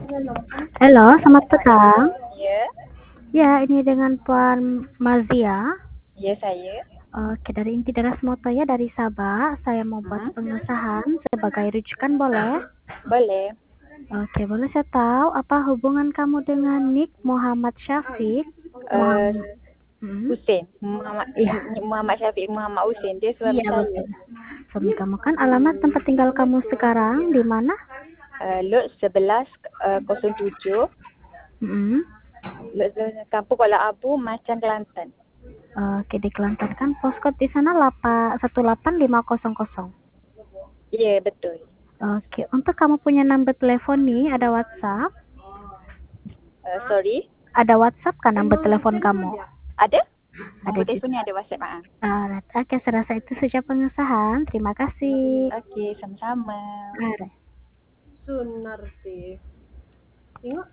Halo, selamat petang. Ya, Ya, ini dengan Puan Mazia. ya saya. Oke, dari Inti Deras Moto ya, dari Sabah. Saya mau buat Hmm, pengesahan sebagai rujukan, boleh? boleh. Oke, boleh saya tahu apa hubungan kamu dengan Nik Muhammad Syafiq? Eh, Muhammad. Hmm? Husin, Muhammad Iya, Muhammad Syafiq Muhammad Husin, dia suami iya saya. betul. Suami kamu kan alamat tempat tinggal kamu sekarang di mana? Lot 11 07, Hmm? Kampung Kuala Abu, Macan, Kelantan. Oke, di Kelantan kan postcode di sana 18500. Iya, betul. Oke, untuk kamu punya nomor telepon nih, ada WhatsApp? Sorry, Ada WhatsApp kan nomor telepon kamu? ada? Ada Nombor juga. telefonnya ada WhatsApp, ah. Oke, saya rasa itu saja pengesahan. Terima kasih. Oke, sama-sama. Alright. Sunar sih. Tengok